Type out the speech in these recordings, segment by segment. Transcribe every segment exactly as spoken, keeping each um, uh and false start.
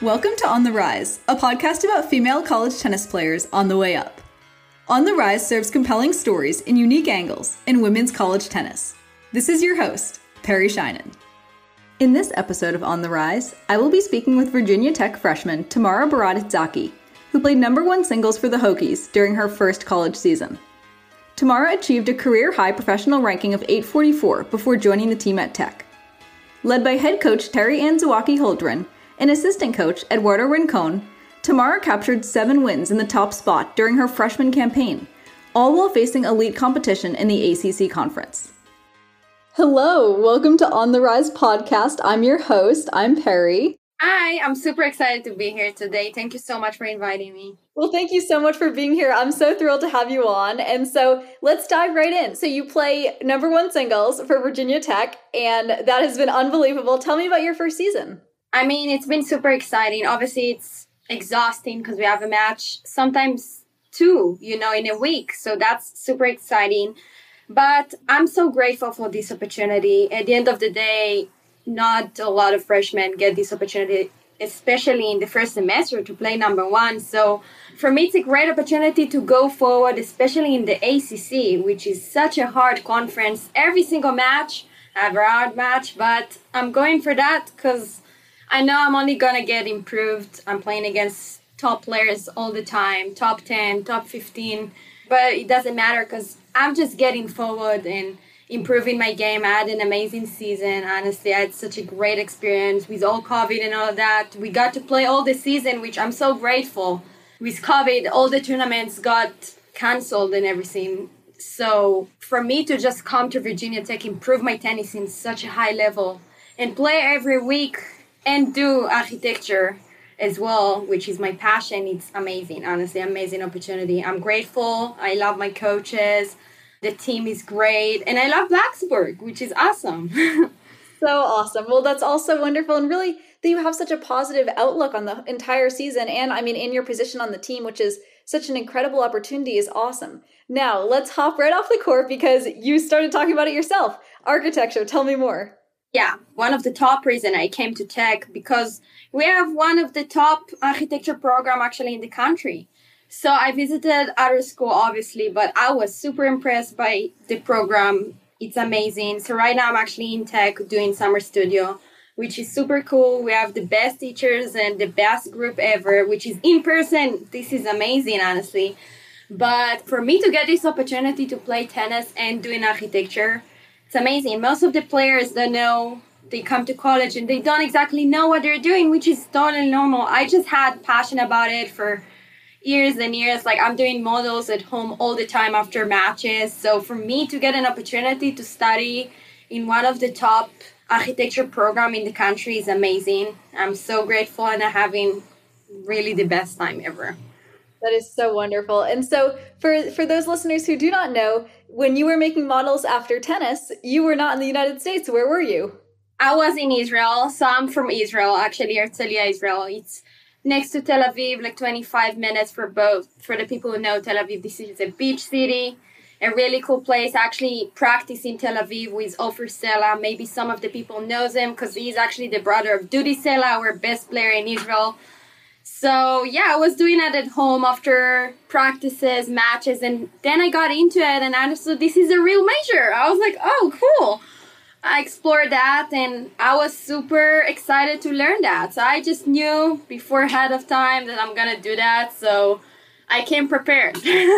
Welcome to On the Rise, a podcast about female college tennis players on the way up. On the Rise serves compelling stories and unique angles in women's college tennis. This is your host, Perry Sheinin. In this episode of On the Rise, I will be speaking with Virginia Tech freshman Tamara Baratic-Zaki, who played number one singles for the Hokies during her first college season. Tamara achieved a career-high professional ranking of eight forty-four before joining the team at Tech. Led by head coach Terry Ann Zawacki-Holdren and assistant coach Eduardo Rincon, Tamara captured seven wins in the top spot during her freshman campaign, all while facing elite competition in the A C C conference. Hello, welcome to On the Rise podcast. I'm your host. I'm Perry. Hi, I'm super excited to be here today. Thank you so much for inviting me. Well, thank you so much for being here. I'm so thrilled to have you on. And so let's dive right in. So you play number one singles for Virginia Tech, and that has been unbelievable. Tell me about your first season. I mean, it's been super exciting. Obviously, it's exhausting because we have a match, sometimes two, you know, in a week. So that's super exciting. But I'm so grateful for this opportunity. At the end of the day, not a lot of freshmen get this opportunity, especially in the first semester, to play number one. So for me, it's a great opportunity to go forward, especially in the A C C, which is such a hard conference. Every single match, I have a hard match, but I'm going for that because I know I'm only going to get improved. I'm playing against top players all the time, top ten, top fifteen, but it doesn't matter because I'm just getting forward and improving my game. I had an amazing season. Honestly, I had such a great experience with all COVID and all of that. We got to play all the season, which I'm so grateful. With COVID, all the tournaments got canceled and everything. So for me to just come to Virginia Tech, improve my tennis in such a high level, and play every week and do architecture as well, which is my passion, it's amazing. Honestly, amazing opportunity. I'm grateful. I love my coaches. The team is great. And I love Blacksburg, which is awesome. So awesome. Well, that's also wonderful. And really, that you have such a positive outlook on the entire season. And I mean, in your position on the team, which is such an incredible opportunity, is awesome. Now, let's hop right off the court because you started talking about it yourself. Architecture. Tell me more. Yeah, one of the top reasons I came to Tech because we have one of the top architecture program actually in the country. So I visited other school, obviously, but I was super impressed by the program. It's amazing. So right now I'm actually in Tech doing summer studio, which is super cool. We have the best teachers and the best group ever, which is in person. This is amazing, honestly. But for me to get this opportunity to play tennis and doing architecture, it's amazing. Most of the players don't know. They come to college and they don't exactly know what they're doing, which is totally normal. I just had passion about it for years and years. Like, I'm doing models at home all the time after matches. So for me to get an opportunity to study in one of the top architecture program in the country is amazing. I'm so grateful and I'm having really the best time ever. That is so wonderful. And so for, for those listeners who do not know, when you were making models after tennis, you were not in the United States. Where were you? I was in Israel. So I'm from Israel, actually, Herzliya, Israel. It's next to Tel Aviv, like twenty-five minutes for both. For the people who know Tel Aviv, this is a beach city, a really cool place. I actually practice in Tel Aviv with Ofer Sela. Maybe some of the people knows him because he's actually the brother of Dudi Sela, our best player in Israel. So yeah, I was doing it at home after practices, matches, and then I got into it and I understood this is a real major. I was like, oh, cool. I explored that and I was super excited to learn that. So I just knew before ahead of time that I'm going to do that. So I came prepared.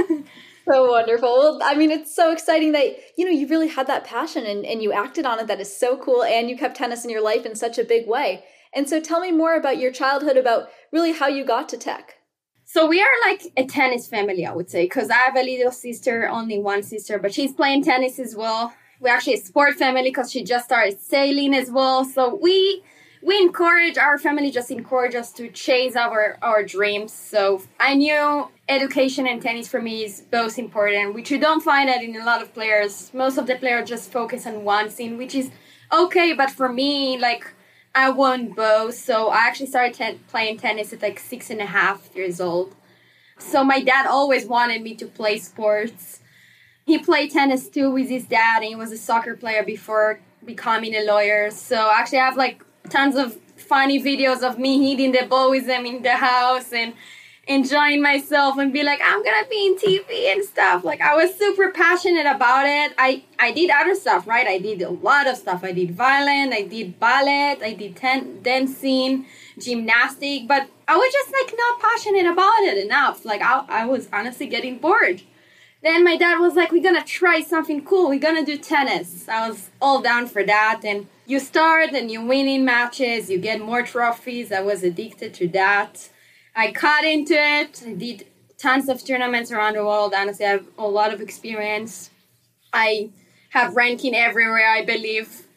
So wonderful. Well, I mean, it's so exciting that, you know, you really had that passion and, and you acted on it. That is so cool. And you kept tennis in your life in such a big way. And so tell me more about your childhood, about really how you got to Tech. So we are like a tennis family, I would say, because I have a little sister, only one sister, but she's playing tennis as well. We're actually a sport family because she just started sailing as well. So we we encourage, our family just encourage us to chase our, our dreams. So I knew education and tennis for me is both important, which you don't find that in a lot of players. Most of the players just focus on one thing, which is okay. But for me, like, I want both. So I actually started ten- playing tennis at like six and a half years old. So my dad always wanted me to play sports. He played tennis too with his dad, and he was a soccer player before becoming a lawyer. So actually I have like tons of funny videos of me hitting the ball with them in the house and enjoying myself and be like, I'm gonna be in T V and stuff. Like, I was super passionate about it. I, I did other stuff, right? I did a lot of stuff. I did violin, I did ballet, I did ten- dancing, gymnastic, but I was just like not passionate about it enough. Like, I, I was honestly getting bored. Then my dad was like, we're gonna try something cool. We're gonna do tennis. I was all down for that. And you start and you win in matches, you get more trophies. I was addicted to that. I caught into it. I did tons of tournaments around the world. Honestly, I have a lot of experience. I have ranking everywhere, I believe.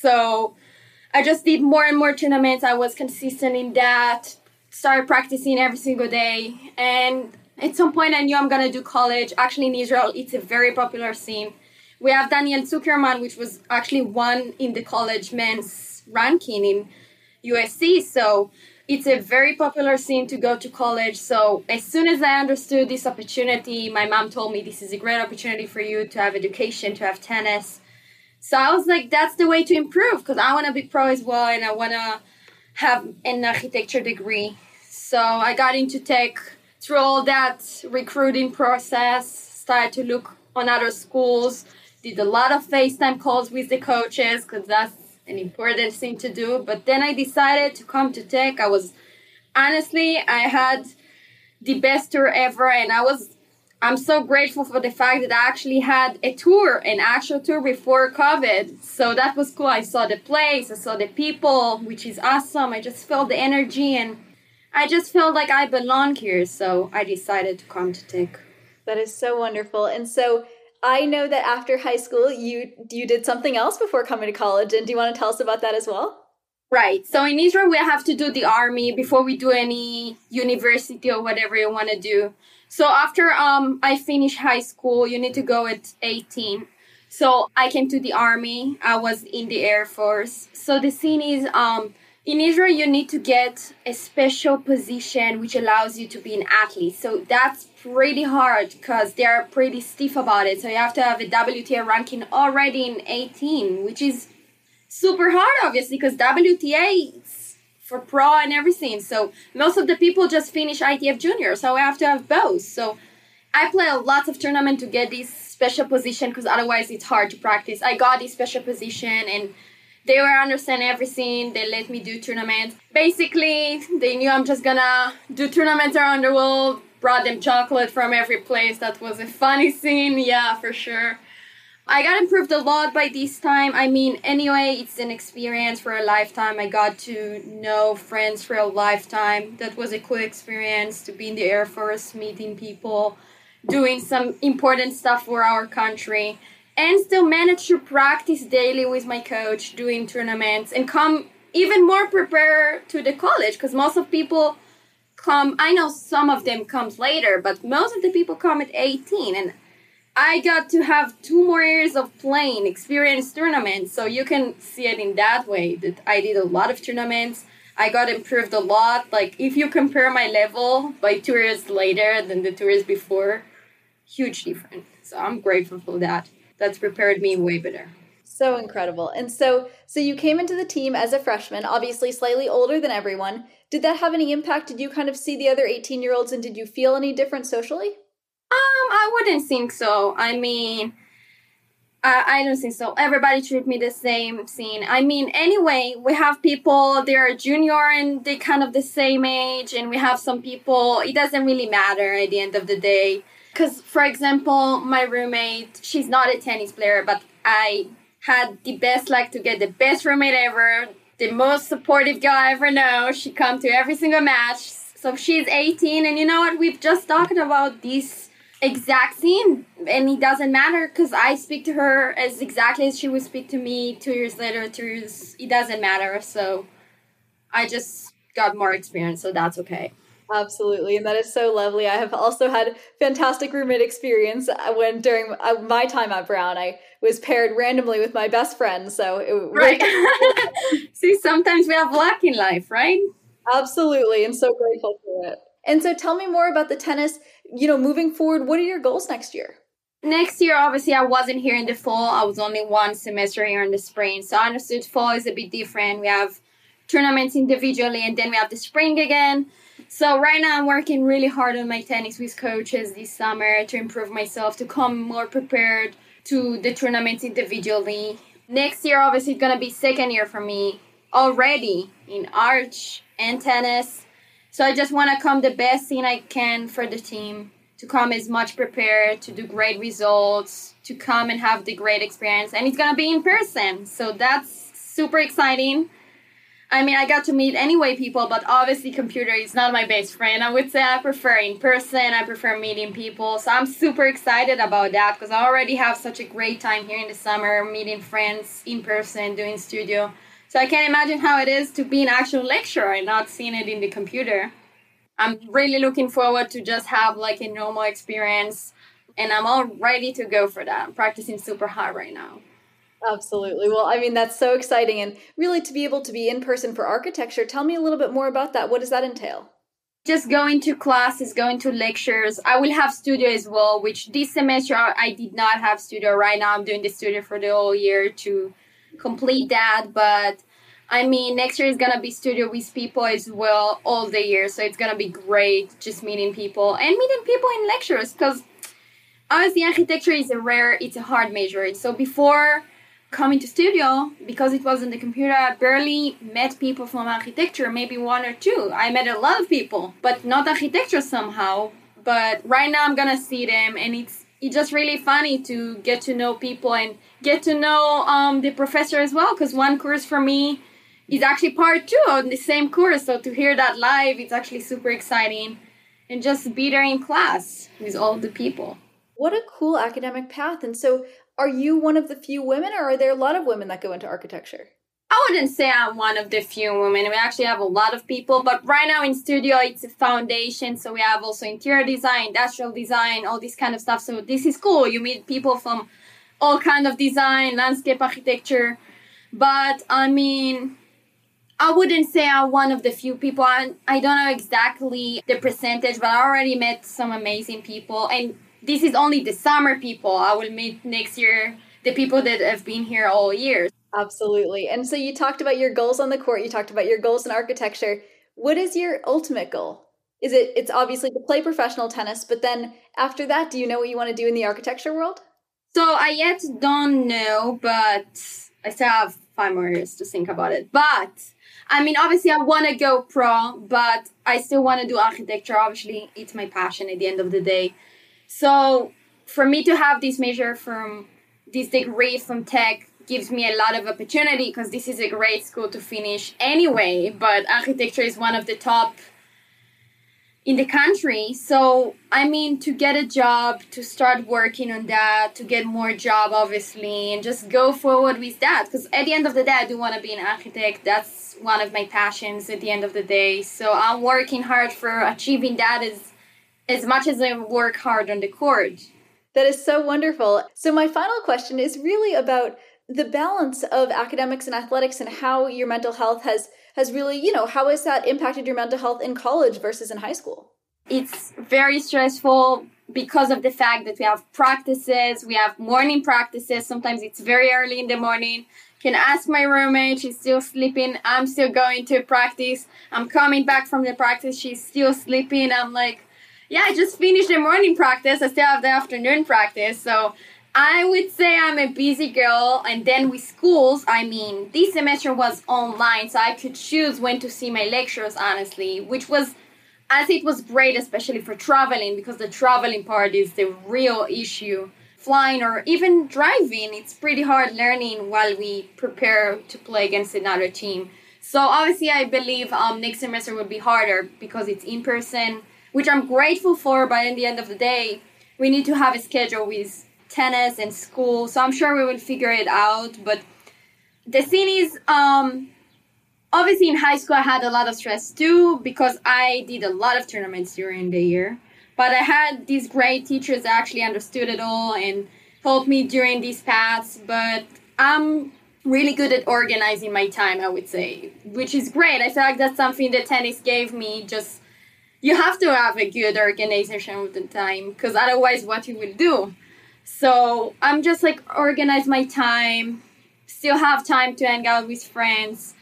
So I just did more and more tournaments. I was consistent in that. Started practicing every single day. And at some point, I knew I'm going to do college. Actually, in Israel, it's a very popular scene. We have Daniel Zuckerman, which was actually one in the college men's ranking in U S C. So it's a very popular scene to go to college. So as soon as I understood this opportunity, my mom told me this is a great opportunity for you to have education, to have tennis. So I was like, that's the way to improve, because I want to be pro as well, and I want to have an architecture degree. So I got into tech. Through all that recruiting process, started to look on other schools, did a lot of FaceTime calls with the coaches, because that's an important thing to do. But then I decided to come to tech. I was, honestly, I had the best tour ever, and I was, I'm so grateful for the fact that I actually had a tour, an actual tour before COVID. So that was cool. I saw the place, I saw the people, which is awesome. I just felt the energy, and I just felt like I belong here. So I decided to come to tech. That is so wonderful. And so I know that after high school, you you did something else before coming to college. And do you want to tell us about that as well? Right. So in Israel, we have to do the army before we do any university or whatever you want to do. So after um I finished high school, you need to go at eighteen. So I came to the army. I was in the Air Force. So the scene is, um in Israel, you need to get a special position which allows you to be an athlete. So that's pretty hard because they're pretty stiff about it. So you have to have a W T A ranking already in eighteen, which is super hard, obviously, because W T A is for pro and everything. So most of the people just finish I T F junior. So I have to have both. So I play a lot of tournament to get this special position, because otherwise it's hard to practice. I got this special position, and they were understand everything. They let me do tournaments. Basically, they knew I'm just gonna do tournaments around the world. Brought them chocolate from every place. That was a funny scene. Yeah, for sure. I got improved a lot by this time. I mean, anyway, it's an experience for a lifetime. I got to know friends for a lifetime. That was a cool experience to be in the Air Force, meeting people, doing some important stuff for our country, and still manage to practice daily with my coach, doing tournaments, and come even more prepared to the college, because most of people come, I know some of them comes later, but most of the people come at eighteen, and I got to have two more years of playing, experience tournaments, so you can see it in that way, that I did a lot of tournaments. I got improved a lot. Like, if you compare my level by two years later than the two years before, huge difference. So I'm grateful for that. That's prepared me way better. So incredible. And so so you came into the team as a freshman, obviously slightly older than everyone. Did that have any impact? Did you kind of see the other eighteen-year-olds, and did you feel any different socially? Um, I wouldn't think so. I mean, I, I don't think so. Everybody treat me the same scene. I mean, anyway, we have people, they're junior and they kind of the same age, and we have some people, it doesn't really matter at the end of the day. Because, for example, my roommate, she's not a tennis player, but I had the best luck to get the best roommate ever, the most supportive girl I ever know. She come to every single match. So she's eighteen, and you know what? We've just talked about this exact scene, and it doesn't matter because I speak to her as exactly as she would speak to me two years later, two years, it doesn't matter. So I just got more experience, so that's okay. Absolutely. And that is so lovely. I have also had fantastic roommate experience when during my time at Brown, I was paired randomly with my best friend. So it right. See, sometimes we have luck in life, right? Absolutely. And so grateful for it. And so tell me more about the tennis, you know, moving forward. What are your goals next year? Next year, obviously, I wasn't here in the fall. I was only one semester here in the spring. So I understood fall is a bit different. We have tournaments individually, and then we have the spring again. So right now I'm working really hard on my tennis with coaches this summer to improve myself, to come more prepared to the tournaments individually. Next year, obviously, it's going to be second year for me already in arch and tennis. So I just want to come the best thing I can for the team, to come as much prepared, to do great results, to come and have the great experience. And it's going to be in person. So that's super exciting. I mean, I got to meet anyway people, but obviously computer is not my best friend. I would say I prefer in person. I prefer meeting people. So I'm super excited about that because I already have such a great time here in the summer, meeting friends in person, doing studio. So I can't imagine how it is to be an actual lecturer and not seeing it in the computer. I'm really looking forward to just have like a normal experience, and I'm all ready to go for that. I'm practicing super hard right now. Absolutely. Well, I mean, that's so exciting. And really to be able to be in person for architecture, tell me a little bit more about that. What does that entail? Just going to classes, going to lectures. I will have studio as well, which this semester I did not have studio. Right now I'm doing the studio for the whole year to complete that. But I mean, next year is going to be studio with people as well all the year. So it's going to be great just meeting people and meeting people in lectures, because obviously architecture is a rare, it's a hard major. So before coming to studio, because it was on the computer, I barely met people from architecture, maybe one or two. I met a lot of people, but not architecture somehow. But right now I'm gonna see them, and it's it's just really funny to get to know people and get to know um, the professor as well, because one course for me is actually part two on the same course. So to hear that live, it's actually super exciting, and just be there in class with all the people. What a cool academic path. And so are you one of the few women, or are there a lot of women that go into architecture? I wouldn't say I'm one of the few women. We actually have a lot of people, but right now in studio, it's a foundation. So we have also interior design, industrial design, all this kind of stuff. So this is cool. You meet people from all kind of design, landscape architecture. But I mean, I wouldn't say I'm one of the few people. I, I don't know exactly the percentage, but I already met some amazing people. And this is only the summer people. I will meet next year the people that have been here all year. Absolutely. And so you talked about your goals on the court. You talked about your goals in architecture. What is your ultimate goal? Is it, it's obviously to play professional tennis, but then after that, do you know what you want to do in the architecture world? So I yet don't know, but I still have five more years to think about it. But I mean, obviously I want to go pro, but I still want to do architecture. Obviously, it's my passion at the end of the day. So for me to have this major from this degree from tech gives me a lot of opportunity, because this is a great school to finish anyway. But architecture is one of the top in the country. So, I mean, to get a job, to start working on that, to get more job, obviously, and just go forward with that. Because at the end of the day, I do want to be an architect. That's one of my passions at the end of the day. So I'm working hard for achieving that as as much as I work hard on the court. That is so wonderful. So my final question is really about the balance of academics and athletics, and how your mental health has, has really, you know, how has that impacted your mental health in college versus in high school? It's very stressful because of the fact that we have practices, we have morning practices. Sometimes it's very early in the morning. Can ask my roommate, she's still sleeping. I'm still going to practice. I'm coming back from the practice, she's still sleeping. I'm like, yeah, I just finished the morning practice. I still have the afternoon practice. So I would say I'm a busy girl. And then with schools, I mean, this semester was online, so I could choose when to see my lectures, honestly, which was, I think it was great, especially for traveling, because the traveling part is the real issue. Flying or even driving, it's pretty hard learning while we prepare to play against another team. So obviously, I believe um, next semester will be harder because it's in person, which I'm grateful for, but in the end of the day, we need to have a schedule with tennis and school, so I'm sure we will figure it out. But the thing is, um, obviously in high school I had a lot of stress too, because I did a lot of tournaments during the year, but I had these great teachers that actually understood it all and helped me during these paths. But I'm really good at organizing my time, I would say, which is great. I feel like that's something that tennis gave me. Just you have to have a good organization of the time, because otherwise what you will do. So I'm just like organize my time, still have time to hang out with friends.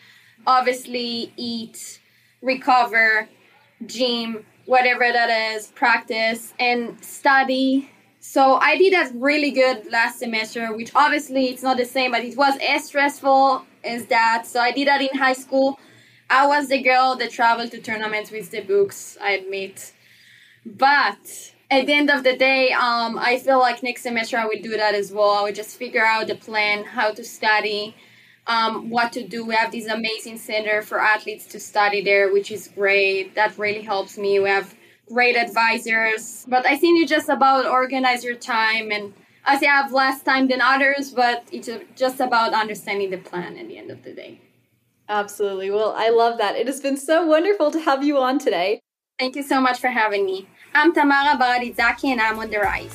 obviously eat, recover, gym, whatever that is, practice, and study. So I did that really good last semester, which obviously it's not the same, but it was as stressful as that. So I did that in high school. I was the girl that traveled to tournaments with the books, I admit. But at the end of the day, um, I feel like next semester I will do that as well. I will just figure out the plan, how to study, um, what to do. We have this amazing center for athletes to study there, which is great. That really helps me. We have great advisors. But I think it's just about organize your time. And I say I have less time than others, but it's just about understanding the plan at the end of the day. Absolutely. Well, I love that. It has been so wonderful to have you on today. Thank you so much for having me. I'm Tamara Baraditzaki and I'm on the rise.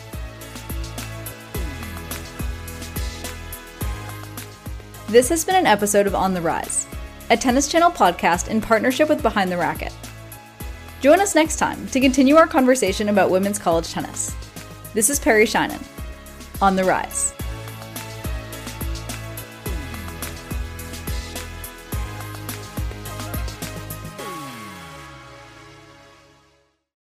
This has been an episode of On the Rise, a Tennis Channel podcast in partnership with Behind the Racket. Join us next time to continue our conversation about women's college tennis. This is Perry Scheinen, On the Rise.